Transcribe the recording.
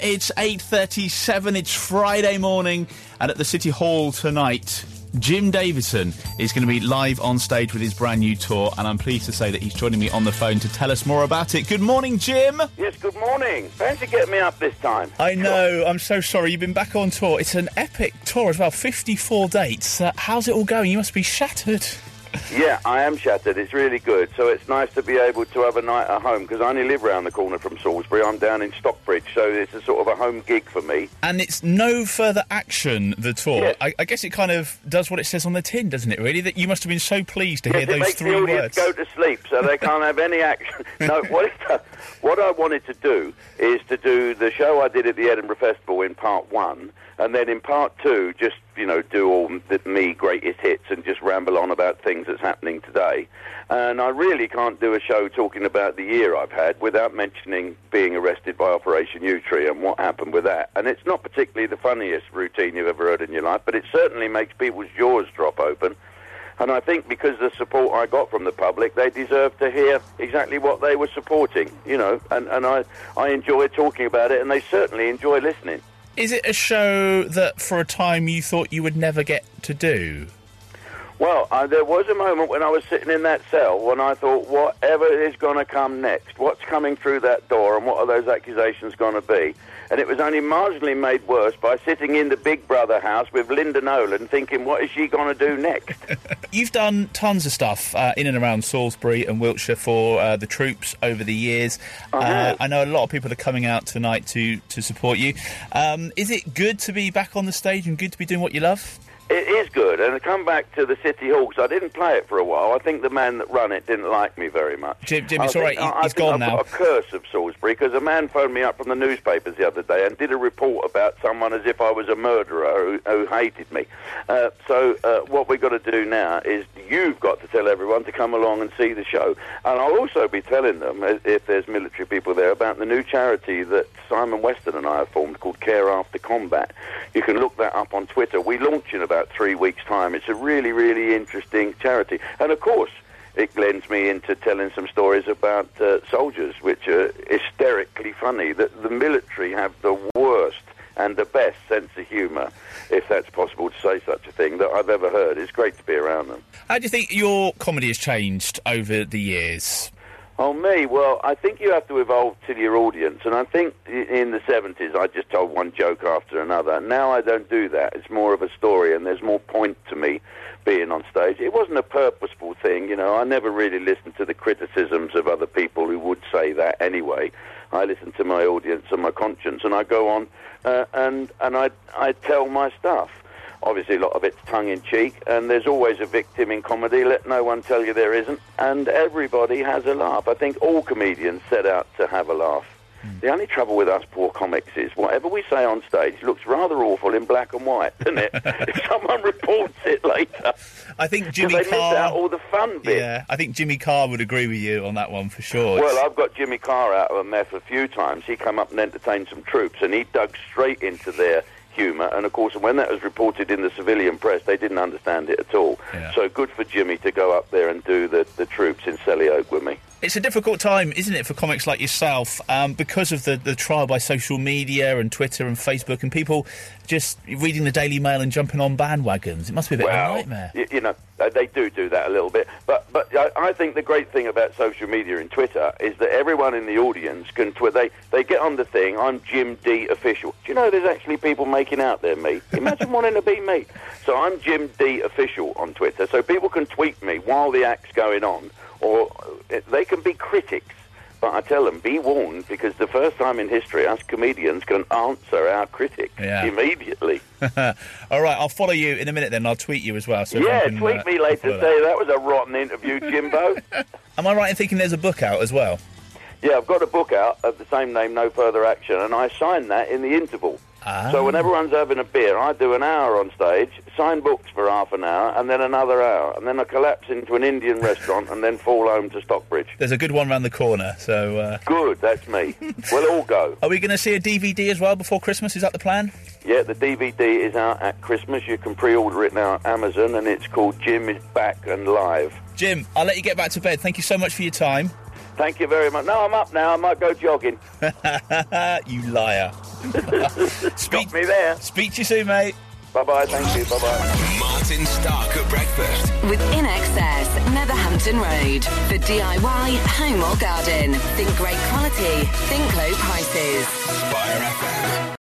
It's 8:37, it's Friday morning, and at the City Hall tonight, Jim Davidson is going to be live on stage with his brand new tour, and I'm pleased to say that he's joining me on the phone to tell us more about it. Good morning, Jim. Yes, good morning. Thanks for getting me up this time. I know, I'm so sorry. You've been back on tour. It's an epic tour as well, 54 dates. How's it all going? You must be shattered. Yeah, I am shattered. It's really good. So it's nice to be able to have a night at home, because I only live round the corner from Salisbury. I'm down in Stockbridge, so it's a sort of a home gig for me. And it's no further action, the tour. Yes. I guess it kind of does what it says on the tin, doesn't it, really? That you must have been so pleased to hear those makes three the audience words. go to sleep, so they can't have any action. No, what I wanted to do is to do the show I did at the Edinburgh Festival in part one, and then in part two, just, do all me greatest hits and just ramble on about things that's happening today. And I really can't do a show talking about the year I've had without mentioning being arrested by Operation Yewtree and what happened with that. And it's not particularly the funniest routine you've ever heard in your life, but it certainly makes people's jaws drop open. And I think because of the support I got from the public, they deserve to hear exactly what they were supporting, and I enjoy talking about it, and they certainly enjoy listening. Is it a show that for a time you thought you would never get to do? Well, there was a moment when I was sitting in that cell when I thought, whatever is going to come next, what's coming through that door and what are those accusations going to be? And it was only marginally made worse by sitting in the Big Brother house with Linda Nolan thinking, what is she going to do next? You've done tons of stuff in and around Salisbury and Wiltshire for the troops over the years. I know a lot of people are coming out tonight to support you. Is it good to be back on the stage and good to be doing what you love? It is good, and to come back to the City Hall, because I didn't play it for a while. I think the man that run it didn't like me very much. Jim, it's all right, he's gone now. I've got a curse of Salisbury, because a man phoned me up from the newspapers the other day and did a report about someone as if I was a murderer who hated me. So what we've got to do now is you've got to tell everyone to come along and see the show. And I'll also be telling them, if there's military people there, about the new charity that Simon Weston and I have formed called Care After Combat. You can look that up on Twitter. We launch in about 3 weeks' time. It's a really, really interesting charity. And, of course, it lends me into telling some stories about soldiers, which are hysterically funny. That the military have the worst and the best sense of humour, if that's possible to say such a thing, that I've ever heard. It's great to be around them. How do you think your comedy has changed over the years? Oh, me? Well, I think you have to evolve to your audience, and I think in the 70s I just told one joke after another. Now I don't do that. It's more of a story, and there's more point to me being on stage. It wasn't a purposeful thing, I never really listened to the criticisms of other people who would say that anyway. I listen to my audience and my conscience, and I go on and I tell my stuff. Obviously, a lot of it's tongue-in-cheek, and there's always a victim in comedy. Let no one tell you there isn't. And everybody has a laugh. I think all comedians set out to have a laugh. The only trouble with us poor comics is whatever we say on stage looks rather awful in black and white, doesn't it? If someone reports it later. I think Jimmy Carr... They miss out all the fun bits. Yeah, I think Jimmy Carr would agree with you on that one for sure. Well, I've got Jimmy Carr out of a meth a few times. He came up and entertained some troops, and he dug straight into their humour, and of course when that was reported in the civilian press they didn't understand it at all. So good for Jimmy to go up there and do the troops in Selly Oak with me. It's a difficult time, isn't it, for comics like yourself, because of the trial by social media and Twitter and Facebook and people just reading the Daily Mail and jumping on bandwagons. It must be a bit of a nightmare. They do that a little bit. But I think the great thing about social media and Twitter is that everyone in the audience can they get on the thing, I'm Jim D Official. Do you know there's actually people making out there me? Imagine wanting to be me. So I'm Jim D Official on Twitter, so people can tweet me while the act's going on, or they can be critics. But I tell them, be warned, because the first time in history us comedians can answer our critics immediately. All right, I'll follow you in a minute then. I'll tweet you as well. So tweet me later. Say that was a rotten interview, Jimbo. Am I right in thinking there's a book out as well? Yeah, I've got a book out of the same name, No Further Action, and I sign that in the interval. So when everyone's having a beer, I do an hour on stage, sign books for half an hour, and then another hour, and then I collapse into an Indian restaurant and then fall home to Stockbridge. There's a good one round the corner, so... Good, that's me. We'll all go. Are we going to see a DVD as well before Christmas? Is that the plan? Yeah, the DVD is out at Christmas. You can pre-order it now on Amazon, and it's called Jim is Back and Live. Jim, I'll let you get back to bed. Thank you so much for your time. Thank you very much. No, I'm up now. I might go jogging. You liar. Got me there. Speak to you soon, mate. Bye-bye, thank you, bye-bye. Martin Stark at breakfast. With In Excess, Netherhampton Road. For DIY, home or garden. Think great quality. Think low prices. Spire FM.